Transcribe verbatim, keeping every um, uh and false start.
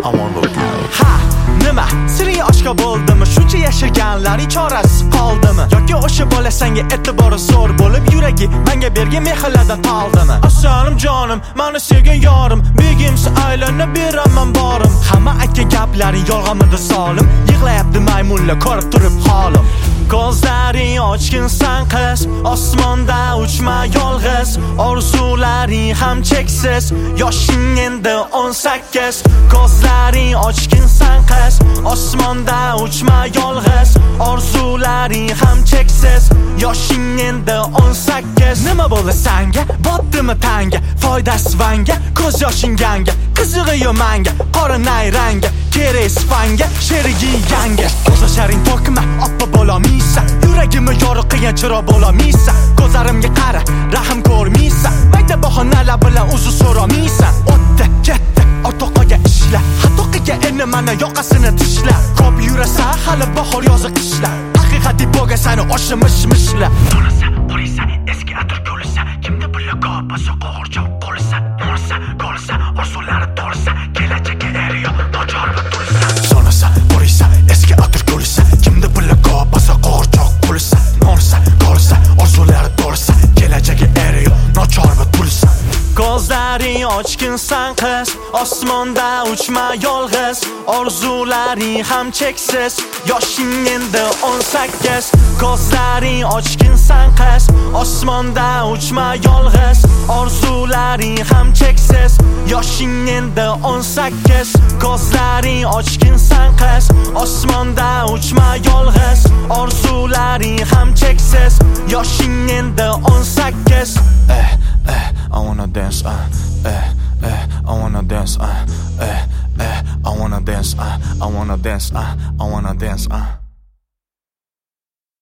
Ha, nima? Siri oshko bo'ldimi? Shuncha yashaganlarning chorasi qoldimi? Yoki o'sha bola senga e'tibori zo'r bo'lib, yuragi menga bergan mehrlardan toldimi? Aslanım jonim, meni sevgan yorim, begimsa aylanib beraman borim. Hamma aytgan gaplaring yolg'onmidi solim, yig'layapti maymunlar ko'rib turib holim. Ko'zlaring ochginsan qiz, osmonda uchma yolg'iz, orzularing ham cheksiz, yoshing endi o'n sakkiz. Ko'zlaring ochginsan qiz, osmonda uchma yolg'iz, orzularing ham cheksiz, yoshing endi o'n sakkiz. Nima bo'ldi senga? Botdimi tanga? Foydasi vanga, ko'z yoshing yanga, qizig'i yo manga, qora nayranga, kerak sifanga, sherigi yanga. Ko'zlasharing to'kma, oppa bo'lamaysan, yuragimni yo'riqigan chiroq bo'lamaysan. Ko'zlarimga qara, rahm ko'rmaysan, mayda bahonalar bilan uzr so'ramaysan. O'tdi, ketdi, ortiqqa ishla, hatoqiga endi mana yoqasini tishla. Ko'p yurasan, hali bahor yozi qishla, haqiqatli bo'lgan sani oshimish mishla. To'lasa, qo'lisa, eski atir ko'lisa, kimda pilla qopasa, qo'rchoq qo'lisa, no'rsa, qo'lsa, orzulari to'lsa, kelajagga eriyo, nochor va tursa. Sonasa, qo'lisa, eski atir ko'lisa, kimda pilla qopasa, qo'rchoq qo'lsa, no'rsa, qo'lsa, orzulari to'lsa, kelajagga eriyo, nochor va tursa. Ko'zlaring ochginsan qiz, osmonda uchma yolg'iz, orzularing ham cheksiz, yoshing endi o'n sakkiz. Ko'zlaring ochginsan qiz, osmonda uchma yolg'iz, orzularing ham cheksiz, yoshing endi o'n sakkiz. Ko'zlaring ochginsan qiz, osmonda uchma yolg'iz, orzularing ham cheksiz, yoshing endi o'n sakkiz. Eh, eh, I wanna dance, uh, eh, eh, I wanna dance, uh, eh, eh, I wanna dance, uh, I wanna dance, uh, I wanna dance, uh.